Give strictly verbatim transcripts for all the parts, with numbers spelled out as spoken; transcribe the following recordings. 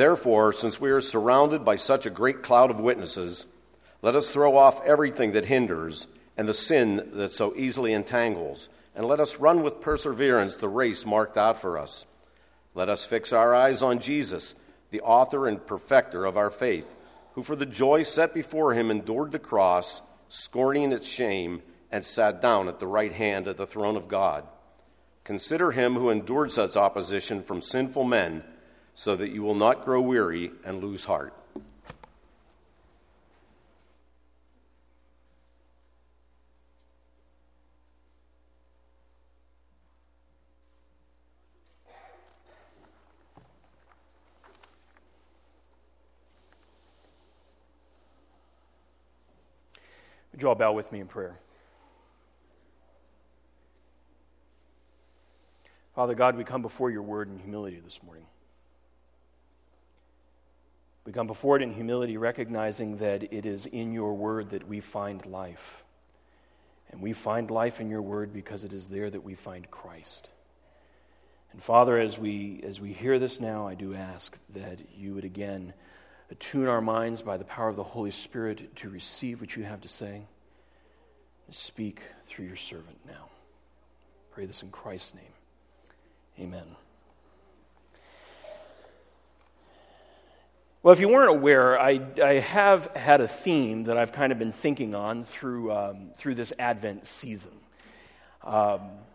Therefore, since we are surrounded by such a great cloud of witnesses, let us throw off everything that hinders and the sin that so easily entangles, and let us run with perseverance the race marked out for us. Let us fix our eyes on Jesus, the author and perfecter of our faith, who for the joy set before him endured the cross, scorning its shame, and sat down at the right hand of the throne of God. Consider him who endured such opposition from sinful men, so that you will not grow weary and lose heart. Would you all bow with me in prayer? Father God, we come before your word in humility this morning. We come before it in humility, recognizing that it is in your word that we find life. And we find life in your word because it is there that we find Christ. And Father, as we as we hear this now, I do ask that you would again attune our minds by the power of the Holy Spirit to receive what you have to say. Speak through your servant now. Pray this in Christ's name. Amen. Well, if you weren't aware, I, I have had a theme that I've kind of been thinking on through um, through this Advent season. Um,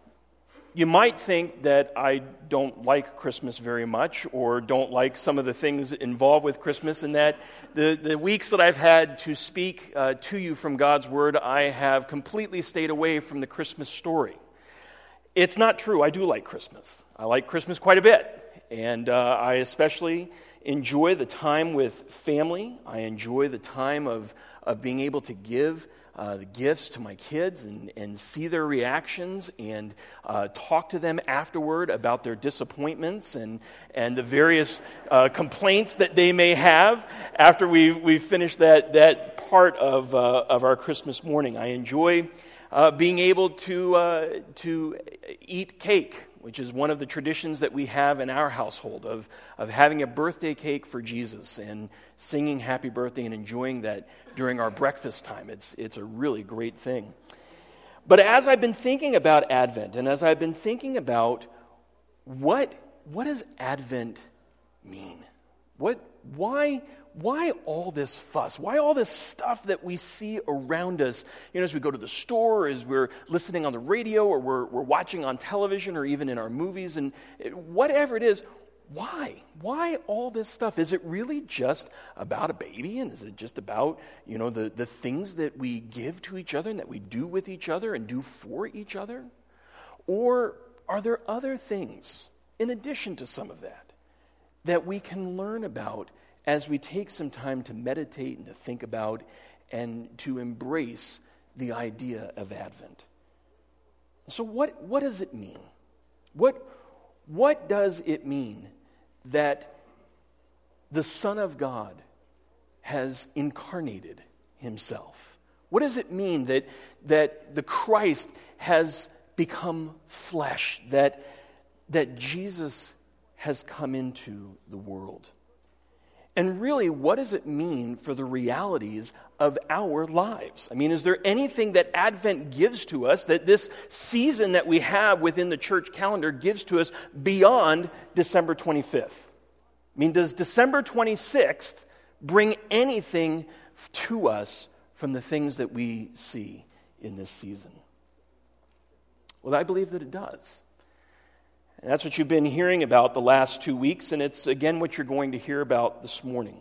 you might think that I don't like Christmas very much, or don't like some of the things involved with Christmas, and that the, the weeks that I've had to speak uh, to you from God's Word, I have completely stayed away from the Christmas story. It's not true. I do like Christmas. I like Christmas quite a bit, and uh, I especially enjoy the time with family. I enjoy the time of, of being able to give uh, the gifts to my kids and, and see their reactions and uh, talk to them afterward about their disappointments and, and the various uh, complaints that they may have after we've, we've finished that, that part of, uh, of our Christmas morning. I enjoy uh, being able to, uh, to eat cake, which is one of the traditions that we have in our household of, of having a birthday cake for Jesus and singing happy birthday and enjoying that during our breakfast time. It's, it's a really great thing. But as I've been thinking about Advent, and as I've been thinking about what, what does Advent mean? What, why, why all this fuss? Why all this stuff that we see around us, you know, as we go to the store, or as we're listening on the radio, or we're, we're watching on television, or even in our movies, and whatever it is, why? Why all this stuff? Is it really just about a baby, and is it just about, you know, the, the things that we give to each other and that we do with each other and do for each other? Or are there other things, in addition to some of that, that we can learn about as we take some time to meditate and to think about and to embrace the idea of Advent? So what, what does it mean? What, what does it mean that the Son of God has incarnated himself? What does it mean that, that the Christ has become flesh, that, that Jesus has come into the world? And really, what does it mean for the realities of our lives? I mean, is there anything that Advent gives to us, that this season that we have within the church calendar gives to us beyond December twenty-fifth? I mean, does December twenty-sixth bring anything to us from the things that we see in this season? Well, I believe that it does. And that's what you've been hearing about the last two weeks, and it's again what you're going to hear about this morning.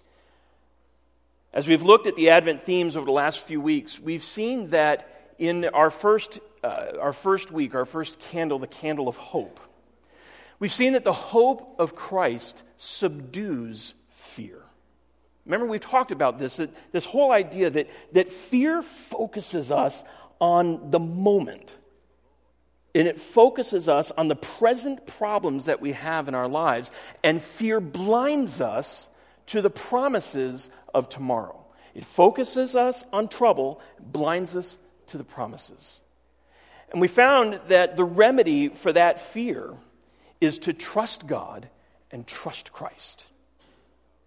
As we've looked at the Advent themes over the last few weeks, we've seen that in our first, uh, our first week, our first candle, the candle of hope, we've seen that the hope of Christ subdues fear. Remember, we talked about this, that this whole idea that, that fear focuses us on the moment. And it focuses us on the present problems that we have in our lives. And fear blinds us to the promises of tomorrow. It focuses us on trouble, blinds us to the promises. And we found that the remedy for that fear is to trust God and trust Christ.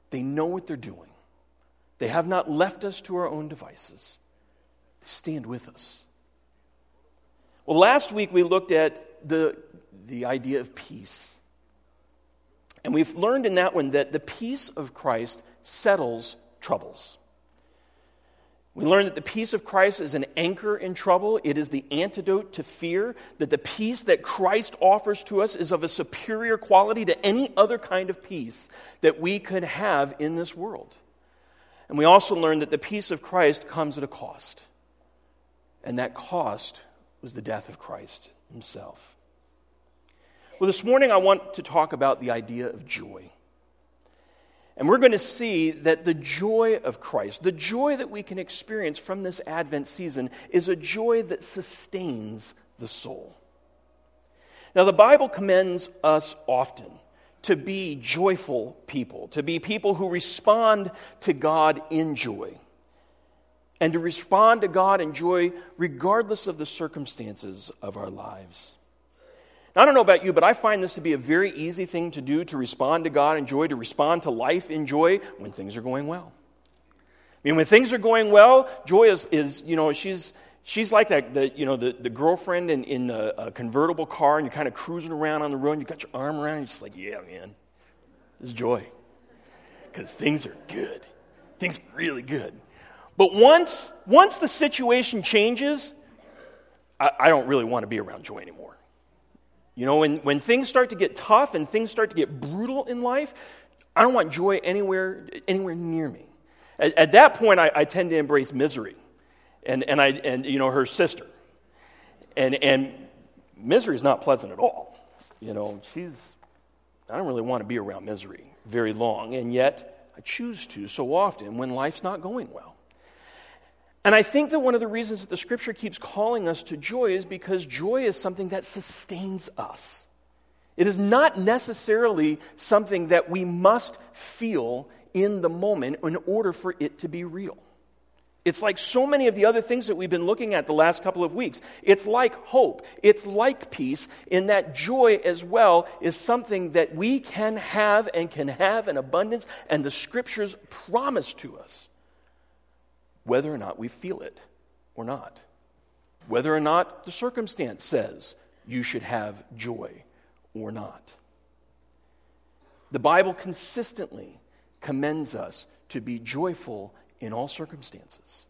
They know what they're doing. They have not left us to our own devices. They stand with us. Well, last week we looked at the, the idea of peace. And we've learned in that one that the peace of Christ settles troubles. We learned that the peace of Christ is an anchor in trouble. It is the antidote to fear. That the peace that Christ offers to us is of a superior quality to any other kind of peace that we could have in this world. And we also learned that the peace of Christ comes at a cost. And that cost was the death of Christ himself. Well, this morning I want to talk about the idea of joy. And we're going to see that the joy of Christ, the joy that we can experience from this Advent season, is a joy that sustains the soul. Now, the Bible commends us often to be joyful people, to be people who respond to God in joy, and to respond to God in joy regardless of the circumstances of our lives. Now, I don't know about you, but I find this to be a very easy thing to do, to respond to God in joy, to respond to life in joy when things are going well. I mean, when things are going well, joy is, is you know, she's she's like that, the, you know, the, the girlfriend in, in a, a convertible car, and you're kind of cruising around on the road, and you got your arm around, and you're just like, yeah, man, this is joy. Because things are good. Things are really good. But once, once the situation changes, I, I don't really want to be around joy anymore. You know, when, when things start to get tough and things start to get brutal in life, I don't want joy anywhere anywhere near me. At, at that point, I, I tend to embrace misery, and and I and you know her sister, and and misery is not pleasant at all. You know, she's I don't really want to be around misery very long, and yet I choose to so often when life's not going well. And I think that one of the reasons that the Scripture keeps calling us to joy is because joy is something that sustains us. It is not necessarily something that we must feel in the moment in order for it to be real. It's like so many of the other things that we've been looking at the last couple of weeks. It's like hope. It's like peace, in that joy as well is something that we can have and can have in abundance, and the Scriptures promise to us, whether or not we feel it or not. Whether or not the circumstance says you should have joy or not. The Bible consistently commends us to be joyful in all circumstances,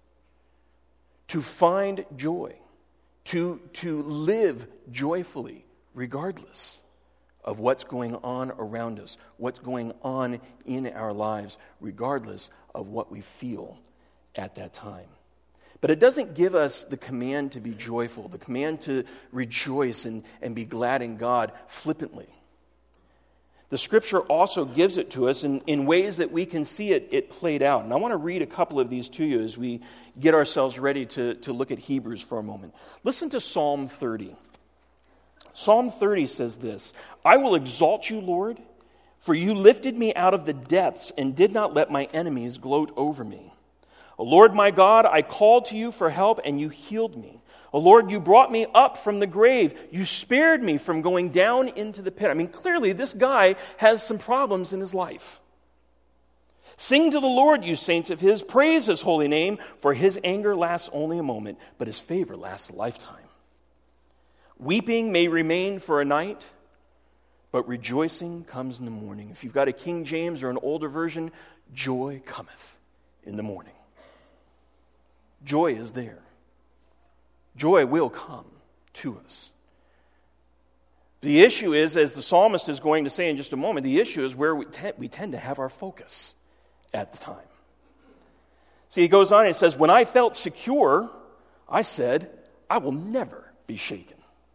to find joy, to, to live joyfully regardless of what's going on around us, what's going on in our lives, regardless of what we feel at that time. But it doesn't give us the command to be joyful, the command to rejoice and, and be glad in God flippantly. The Scripture also gives it to us in, in ways that we can see it, it played out. And I want to read a couple of these to you as we get ourselves ready to, to look at Hebrews for a moment. Listen to Psalm thirty. Psalm thirty says this: I will exalt you, Lord, for you lifted me out of the depths and did not let my enemies gloat over me. O Lord my God, I called to you for help, and you healed me. O Lord, you brought me up from the grave. You spared me from going down into the pit. I mean, clearly this guy has some problems in his life. Sing to the Lord, you saints of his. Praise his holy name, for his anger lasts only a moment, but his favor lasts a lifetime. Weeping may remain for a night, but rejoicing comes in the morning. If you've got a King James or an older version, joy cometh in the morning. Joy is there. Joy will come to us. The issue is, as the psalmist is going to say in just a moment, the issue is where we, te- we tend to have our focus at the time. See, he goes on and says, when I felt secure, I said, I will never be shaken.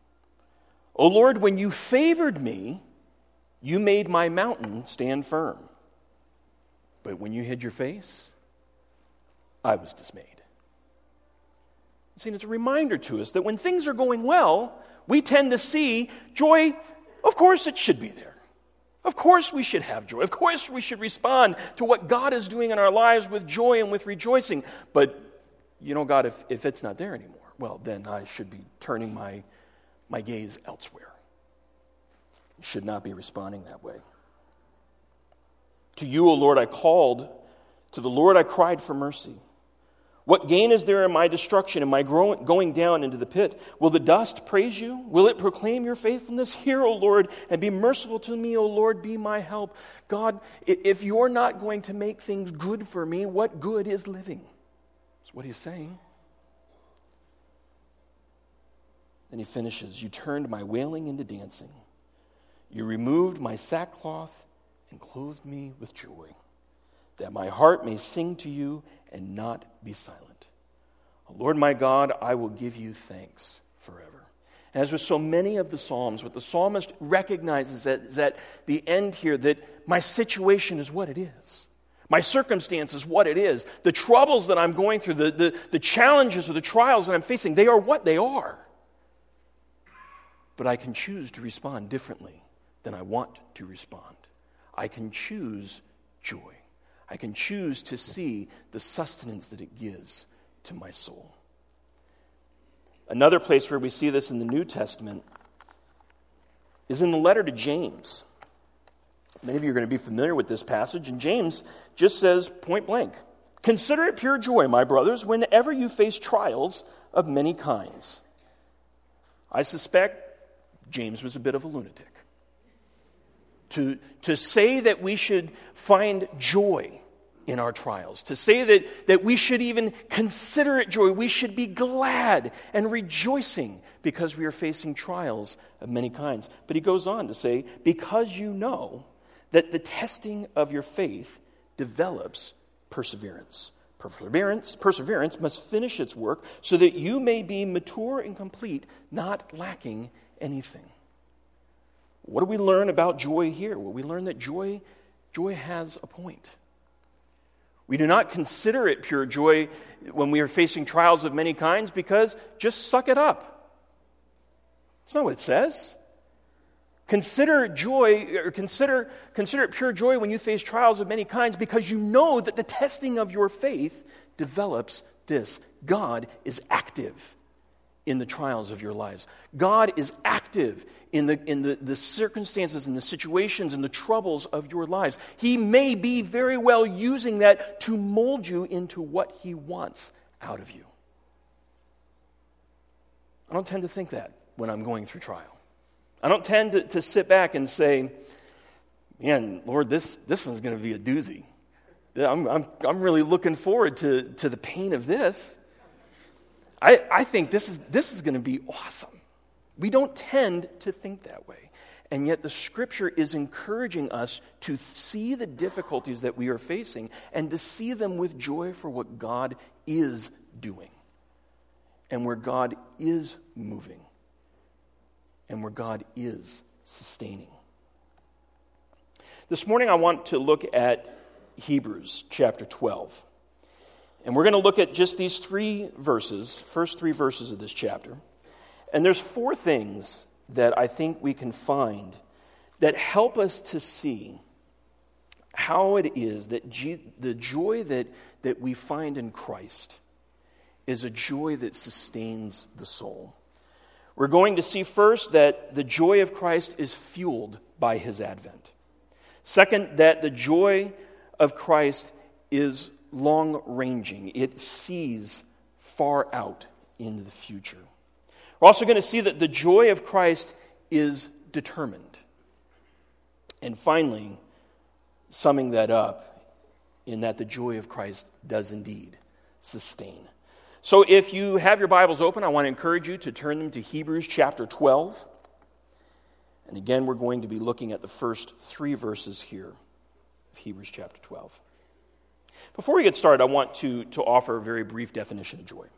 O Lord, when you favored me, you made my mountain stand firm. But when you hid your face, I was dismayed. See, it's a reminder to us that when things are going well, we tend to see joy. Of course it should be there. Of course we should have joy. Of course we should respond to what God is doing in our lives with joy and with rejoicing. But, you know, God, if, if it's not there anymore, well, then I should be turning my, my gaze elsewhere. I should not be responding that way. To you, O Lord, I called. To the Lord I cried for mercy. What gain is there in my destruction, in my going down into the pit? Will the dust praise you? Will it proclaim your faithfulness? Hear, O Lord, and be merciful to me, O Lord, be my help. God, if you're not going to make things good for me, what good is living? That's what he's saying. Then he finishes, you turned my wailing into dancing. You removed my sackcloth and clothed me with joy, that my heart may sing to you and not be silent. O Lord my God, I will give you thanks forever. And as with so many of the Psalms, what the psalmist recognizes that is at the end here, that my situation is what it is. My circumstance is what it is. The troubles that I'm going through, the, the, the challenges or the trials that I'm facing, they are what they are. But I can choose to respond differently than I want to respond. I can choose joy. I can choose to see the sustenance that it gives to my soul. Another place where we see this in the New Testament is in the letter to James. Many of you are going to be familiar with this passage, and James just says point blank, consider it pure joy, my brothers, whenever you face trials of many kinds. I suspect James was a bit of a lunatic. To, to say that we should find joy in our trials, to say that, that we should even consider it joy, we should be glad and rejoicing because we are facing trials of many kinds. But he goes on to say, because you know that the testing of your faith develops perseverance. Perseverance, perseverance must finish its work so that you may be mature and complete, not lacking anything. What do we learn about joy here? Well, we learn that joy, joy has a point. We do not consider it pure joy when we are facing trials of many kinds because just suck it up. That's not what it says. Consider joy, or consider, consider it pure joy when you face trials of many kinds because you know that the testing of your faith develops this. God is active in the trials of your lives. God is active in the in the, the circumstances and the situations and the troubles of your lives. He may be very well using that to mold you into what he wants out of you. I don't tend to think that when I'm going through trial. I don't tend to, to sit back and say, man, Lord, this, this one's going to be a doozy. I'm, I'm, I'm really looking forward to, to the pain of this. I, I think this is this is going to be awesome. We don't tend to think that way. And yet the Scripture is encouraging us to see the difficulties that we are facing and to see them with joy for what God is doing and where God is moving and where God is sustaining. This morning I want to look at Hebrews chapter twelve. And we're going to look at just these three verses, first three verses of this chapter. And there's four things that I think we can find that help us to see how it is that G- the joy that, that we find in Christ is a joy that sustains the soul. We're going to see first that the joy of Christ is fueled by his advent. Second, that the joy of Christ is long-ranging. It sees far out into the future. We're also going to see that the joy of Christ is determined. And finally, summing that up, in that the joy of Christ does indeed sustain. So if you have your Bibles open, I want to encourage you to turn them to Hebrews chapter twelve. And again, we're going to be looking at the first three verses here of Hebrews chapter twelve. Before we get started, I want to, to offer a very brief definition of joy.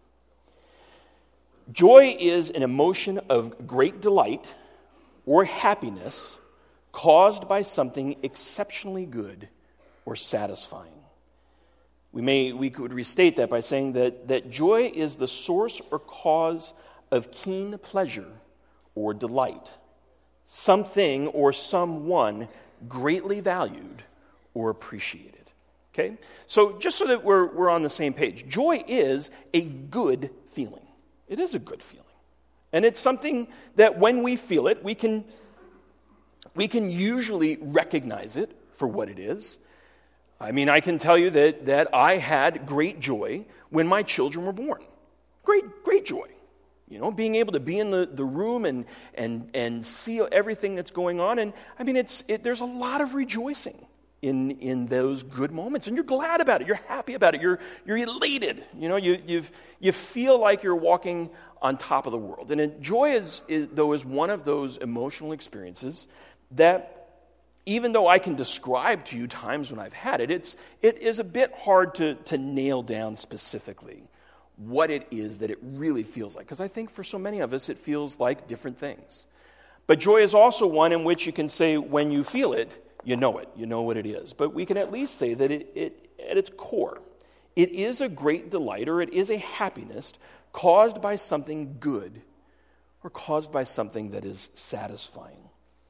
Joy is an emotion of great delight or happiness caused by something exceptionally good or satisfying. We may we could restate that by saying that, that joy is the source or cause of keen pleasure or delight, something or someone greatly valued or appreciated. Okay? So just so that we're, we're on the same page, joy is a good feeling. It is a good feeling. And it's something that when we feel it, we can, we can usually recognize it for what it is. I mean, I can tell you that, that I had great joy when my children were born. Great, great joy. You know, being able to be in the, the room and, and, and see everything that's going on. And I mean, it's it, there's a lot of rejoicing in, in those good moments. And you're glad about it. You're happy about it. You're, you're elated. You know, you, you've, you feel like you're walking on top of the world. And it, joy, is, is though, is one of those emotional experiences that, even though I can describe to you times when I've had it, it's, it is a bit hard to, to nail down specifically what it is that it really feels like. Because I think for so many of us, it feels like different things. But joy is also one in which you can say when you feel it, you know it. You know what it is. But we can at least say that it, it at its core, it is a great delight or it is a happiness caused by something good or caused by something that is satisfying.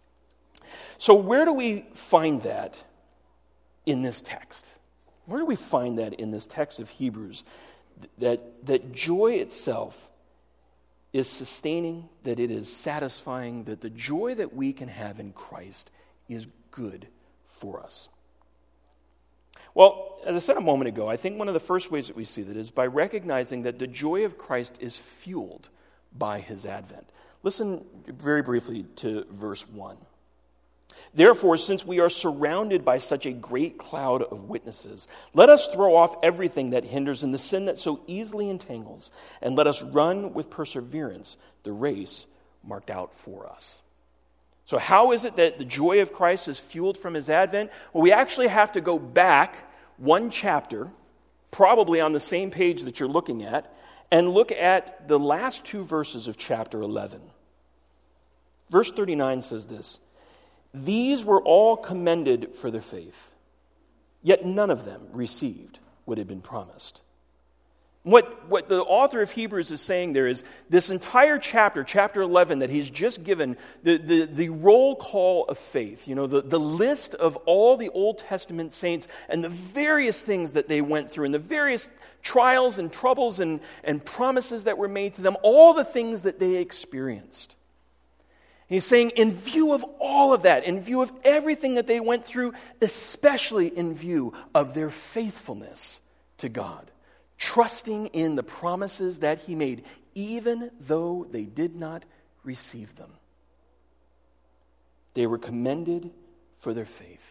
So where do we find that in this text? Where do we find that in this text of Hebrews? That, that joy itself is sustaining, that it is satisfying, that the joy that we can have in Christ is good for us. Well, as I said a moment ago, I think one of the first ways that we see that is by recognizing that the joy of Christ is fueled by his advent. Listen very briefly to verse one. Therefore, since we are surrounded by such a great cloud of witnesses, let us throw off everything that hinders and the sin that so easily entangles, and let us run with perseverance the race marked out for us. So how is it that the joy of Christ is fueled from his advent? Well, we actually have to go back one chapter, probably on the same page that you're looking at, and look at the last two verses of chapter eleven. Verse thirty-nine says this, "These were all commended for their faith, yet none of them received what had been promised." What, what the author of Hebrews is saying there is this entire chapter, chapter eleven, that he's just given the, the, the roll call of faith, you know, the, the list of all the Old Testament saints and the various things that they went through and the various trials and troubles and, and promises that were made to them, all the things that they experienced. He's saying, in view of all of that, in view of everything that they went through, especially in view of their faithfulness to God, trusting in the promises that he made, even though they did not receive them, they were commended for their faith.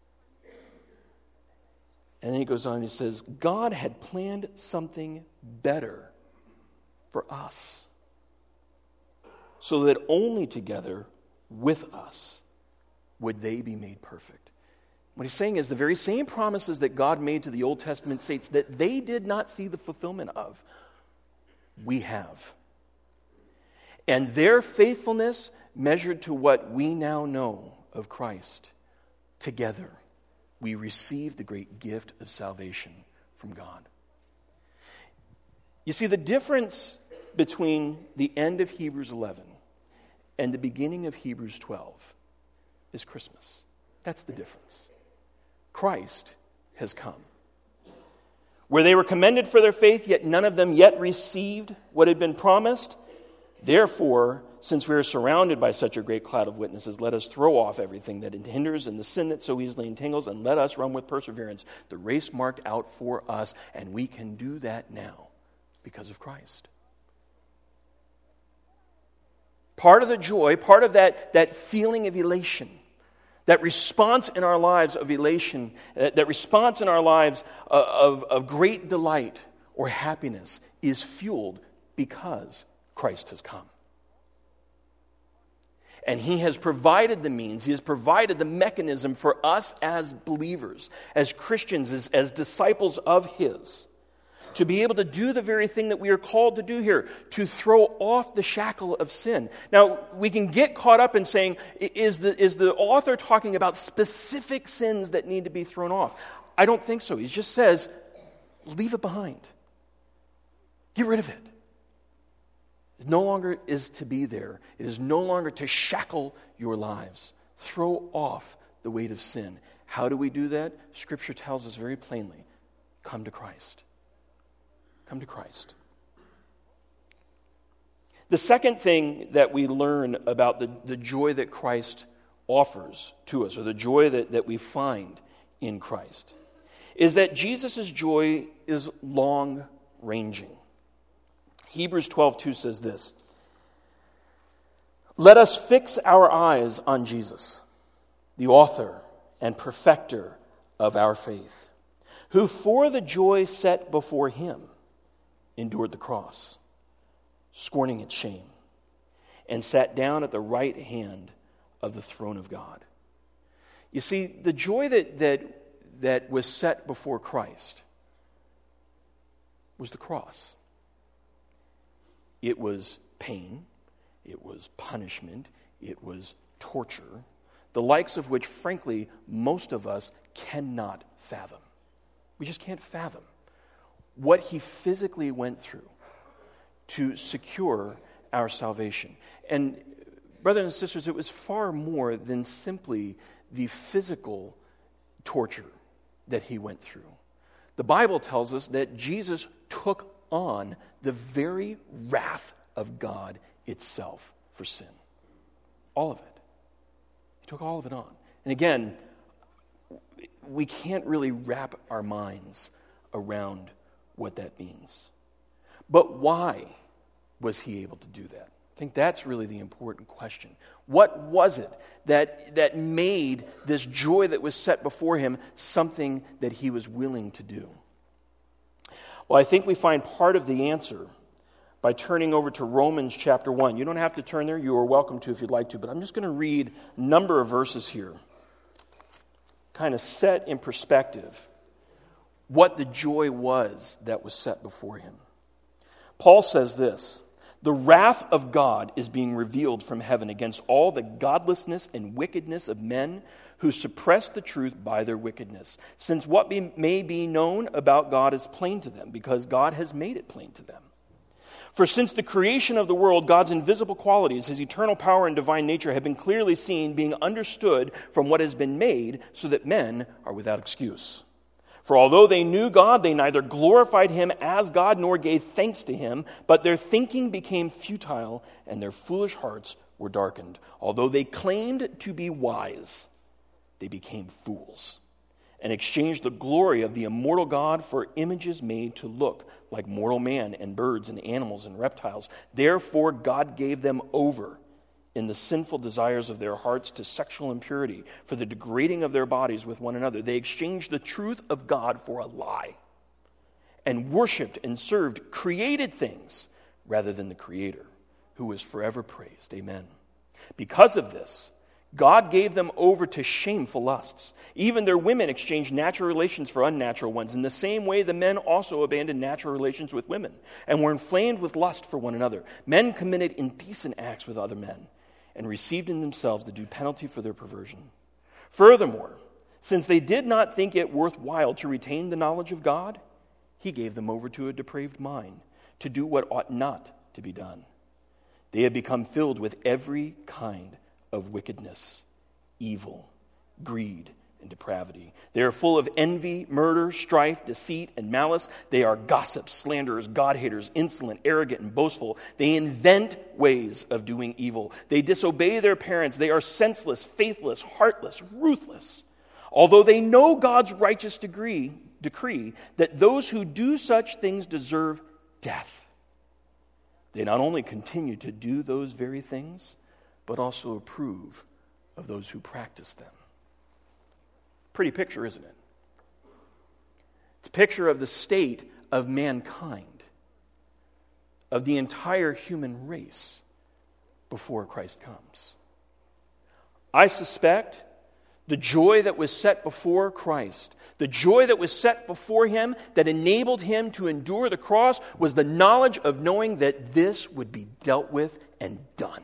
And then he goes on and he says, God had planned something better for us, so that only together with us would they be made perfect. What he's saying is the very same promises that God made to the Old Testament saints that they did not see the fulfillment of, we have. And their faithfulness measured to what we now know of Christ, together we receive the great gift of salvation from God. You see, the difference between the end of Hebrews eleven and the beginning of Hebrews twelve is Christmas. That's the difference. Christ has come. Where they were commended for their faith, yet none of them yet received what had been promised. Therefore, since we are surrounded by such a great cloud of witnesses, let us throw off everything that hinders and the sin that so easily entangles, and let us run with perseverance the race marked out for us. And we can do that now because of Christ. Part of the joy, part of that, that feeling of elation, that response in our lives of elation, that, that response in our lives of, of, of great delight or happiness is fueled because Christ has come. And he has provided the means, he has provided the mechanism for us as believers, as Christians, as, as disciples of his, to be able to do the very thing that we are called to do here, to throw off the shackle of sin. Now, we can get caught up in saying, is the, is the author talking about specific sins that need to be thrown off? I don't think so. He just says, leave it behind. Get rid of it. It no longer is to be there. It is no longer to shackle your lives. Throw off the weight of sin. How do we do that? Scripture tells us very plainly, come to Christ. Come to Christ. The second thing that we learn about the, the joy that Christ offers to us, or the joy that, that we find in Christ, is that Jesus' joy is long-ranging. Hebrews twelve two says this, "Let us fix our eyes on Jesus, the author and perfecter of our faith, who for the joy set before him endured the cross, scorning its shame, and sat down at the right hand of the throne of God." You see, the joy that, that, that was set before Christ was the cross. It was pain, it was punishment, it was torture, the likes of which, frankly, most of us cannot fathom. We just can't fathom what he physically went through to secure our salvation. And brothers and sisters, it was far more than simply the physical torture that he went through. The Bible tells us that Jesus took on the very wrath of God itself for sin. All of it. He took all of it on. And again, we can't really wrap our minds around what that means. But why was he able to do that? I think that's really the important question. What was it that, that made this joy that was set before him something that he was willing to do? Well, I think we find part of the answer by turning over to Romans chapter one. You don't have to turn there. You are welcome to if you'd like to. But I'm just going to read a number of verses here, kind of set in perspective what the joy was that was set before him. Paul says this, "The wrath of God is being revealed from heaven against all the godlessness and wickedness of men who suppress the truth by their wickedness, since what be, may be known about God is plain to them, because God has made it plain to them. For since the creation of the world, God's invisible qualities, his eternal power and divine nature have been clearly seen, being understood from what has been made, so that men are without excuse. For although they knew God, they neither glorified him as God nor gave thanks to him, but their thinking became futile and their foolish hearts were darkened. Although they claimed to be wise, they became fools and exchanged the glory of the immortal God for images made to look like mortal man and birds and animals and reptiles. Therefore God gave them over in the sinful desires of their hearts to sexual impurity, for the degrading of their bodies with one another. They exchanged the truth of God for a lie, and worshipped and served created things rather than the Creator, who is forever praised. Amen. Because of this, God gave them over to shameful lusts. Even their women exchanged natural relations for unnatural ones. In the same way, the men also abandoned natural relations with women and were inflamed with lust for one another. Men committed indecent acts with other men and received in themselves the due penalty for their perversion. Furthermore, since they did not think it worthwhile to retain the knowledge of God, he gave them over to a depraved mind to do what ought not to be done. They had become filled with every kind of wickedness, evil, greed, and depravity. They are full of envy, murder, strife, deceit, and malice. They are gossips, slanderers, God-haters, insolent, arrogant, and boastful. They invent ways of doing evil. They disobey their parents. They are senseless, faithless, heartless, ruthless. Although they know God's righteous decree, decree that those who do such things deserve death, they not only continue to do those very things, but also approve of those who practice them. Pretty picture, isn't it? It's a picture of the state of mankind, of the entire human race before Christ comes. I suspect the joy that was set before Christ, the joy that was set before him that enabled him to endure the cross, was the knowledge of knowing that this would be dealt with and done.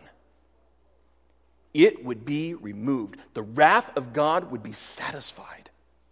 It would be removed. The wrath of God would be satisfied.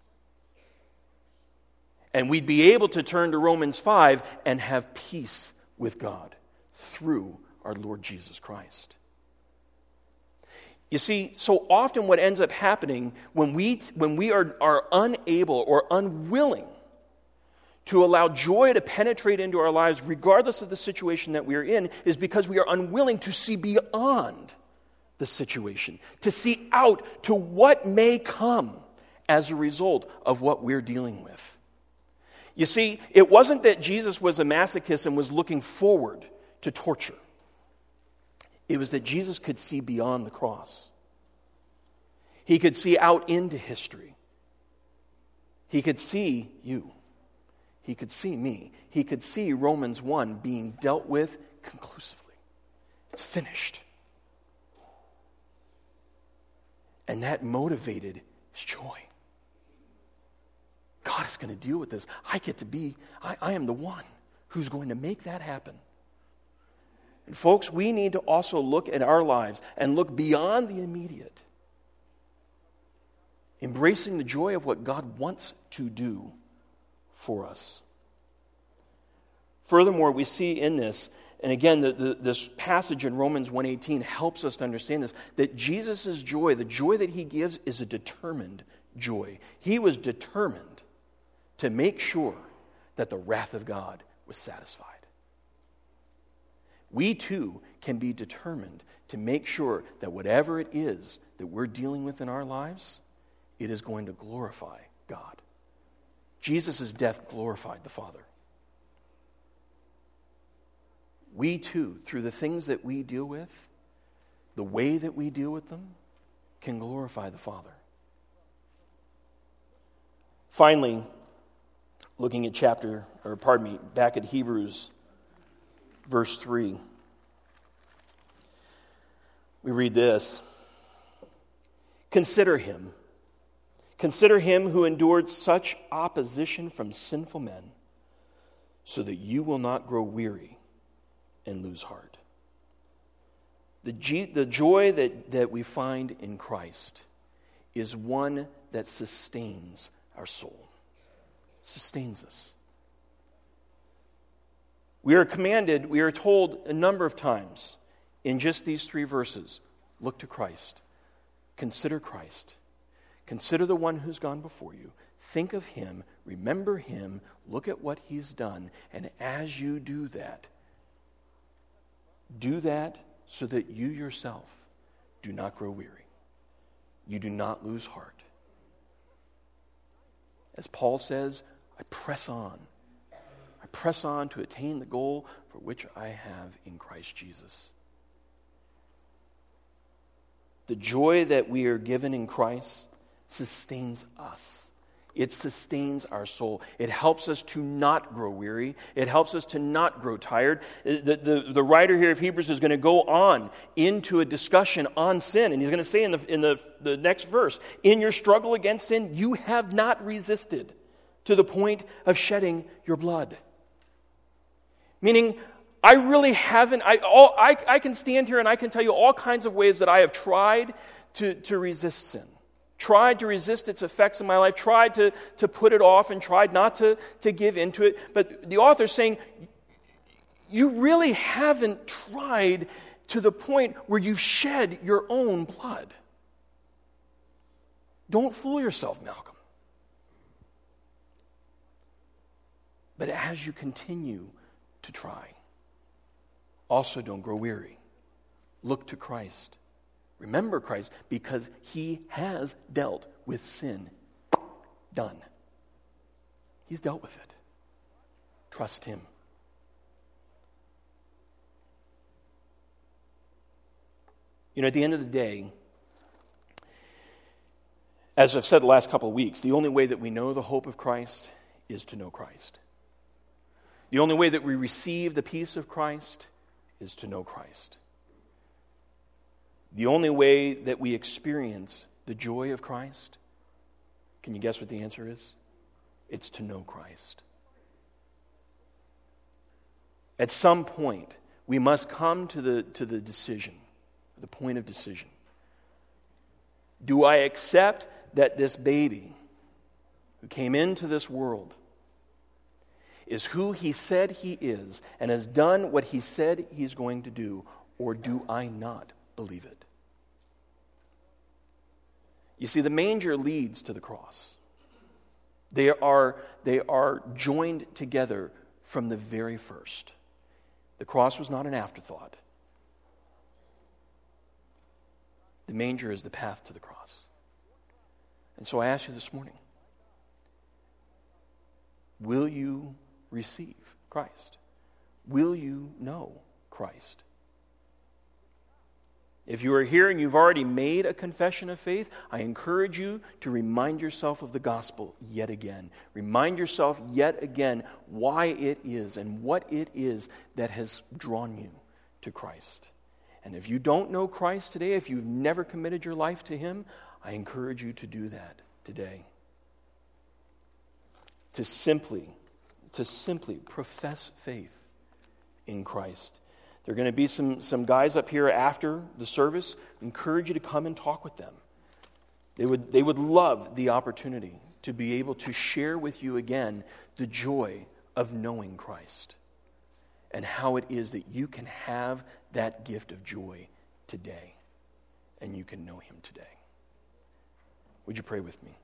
And we'd be able to turn to Romans five and have peace with God through our Lord Jesus Christ. You see, so often what ends up happening when we, when we are, are unable or unwilling to allow joy to penetrate into our lives, regardless of the situation that we are in, is because we are unwilling to see beyond the situation, to see out to what may come as a result of what we're dealing with. You see, it wasn't that Jesus was a masochist and was looking forward to torture. It was that Jesus could see beyond the cross. He could see out into history. He could see you. He could see me. He could see Romans one being dealt with conclusively. It's finished. And that motivated his joy. God is going to deal with this. I get to be, I, I am the one who's going to make that happen. And folks, we need to also look at our lives and look beyond the immediate, embracing the joy of what God wants to do for us. Furthermore, we see in this, and again, the, the, this passage in Romans one eighteen helps us to understand this, that Jesus' joy, the joy that he gives, is a determined joy. He was determined to make sure that the wrath of God was satisfied. We too can be determined to make sure that whatever it is that we're dealing with in our lives, it is going to glorify God. Jesus' death glorified the Father. We too, through the things that we deal with, the way that we deal with them, can glorify the Father. Finally, looking at chapter, or pardon me, back at Hebrews, verse three, we read this. Consider him. Consider him who endured such opposition from sinful men, so that you will not grow weary and lose heart. The, G, the joy that, that we find in Christ is one that sustains our soul, sustains us. We are commanded, we are told a number of times in just these three verses, look to Christ, consider Christ, consider the one who's gone before you, think of him, remember him, look at what he's done, and as you do that, do that so that you yourself do not grow weary. You do not lose heart. As Paul says, I press on. I press on to attain the goal for which I have in Christ Jesus. The joy that we are given in Christ sustains us. It sustains our soul. It helps us to not grow weary. It helps us to not grow tired. The, the, the writer here of Hebrews is going to go on into a discussion on sin. And he's going to say in the, in the, the next verse, in your struggle against sin, you have not resisted to the point of shedding your blood. Meaning, I really haven't, I, all, I, I can stand here and I can tell you all kinds of ways that I have tried to, to resist sin. Tried to resist its effects in my life, tried to, to put it off and tried not to, to give into it. But the author's saying, you really haven't tried to the point where you've shed your own blood. Don't fool yourself, Malcolm. But as you continue to try, also don't grow weary. Look to Christ. Remember Christ, because he has dealt with sin. Done. He's dealt with it. Trust him. You know, at the end of the day, as I've said the last couple of weeks, the only way that we know the hope of Christ is to know Christ. The only way that we receive the peace of Christ is to know Christ. The only way that we experience the joy of Christ, can you guess what the answer is? It's to know Christ. At some point, we must come to the, to the decision, the point of decision. Do I accept that this baby who came into this world is who he said he is and has done what he said he's going to do, or do I not believe it? You see, the manger leads to the cross. They are, they are joined together from the very first. The cross was not an afterthought. The manger is the path to the cross. And so I ask you this morning, will you receive Christ? Will you know Christ? If you are here and you've already made a confession of faith, I encourage you to remind yourself of the gospel yet again. Remind yourself yet again why it is and what it is that has drawn you to Christ. And if you don't know Christ today, if you've never committed your life to Him, I encourage you to do that today. To simply, to simply profess faith in Christ. There are going to be some, some guys up here after the service. I encourage you to come and talk with them. They would, they would love the opportunity to be able to share with you again the joy of knowing Christ and how it is that you can have that gift of joy today and you can know Him today. Would you pray with me?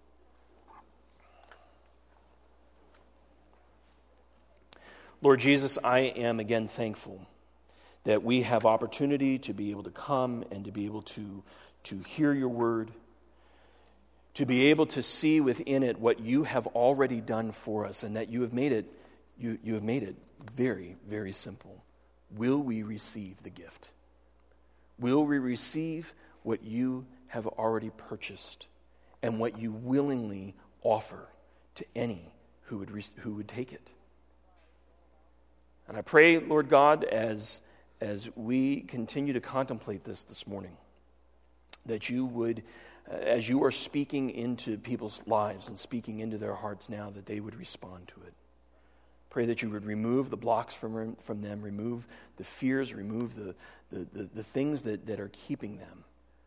Lord Jesus, I am again thankful that we have opportunity to be able to come and to be able to, to hear your word, to be able to see within it what you have already done for us, and that you have made it, you, you have made it very, very simple. Will we receive the gift? Will we receive what you have already purchased and what you willingly offer to any who would, re- who would take it? And I pray, Lord God, as As we continue to contemplate this this morning, that you would, as you are speaking into people's lives and speaking into their hearts now, that they would respond to it. Pray that you would remove the blocks from, from them, remove the fears, remove the, the, the, the things that, that are keeping them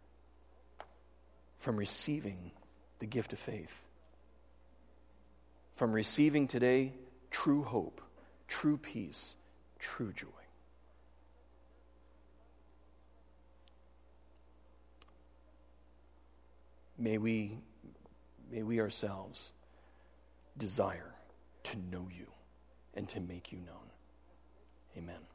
from receiving the gift of faith, from receiving today true hope, true peace, true joy. May we, may we ourselves desire to know you and to make you known. Amen.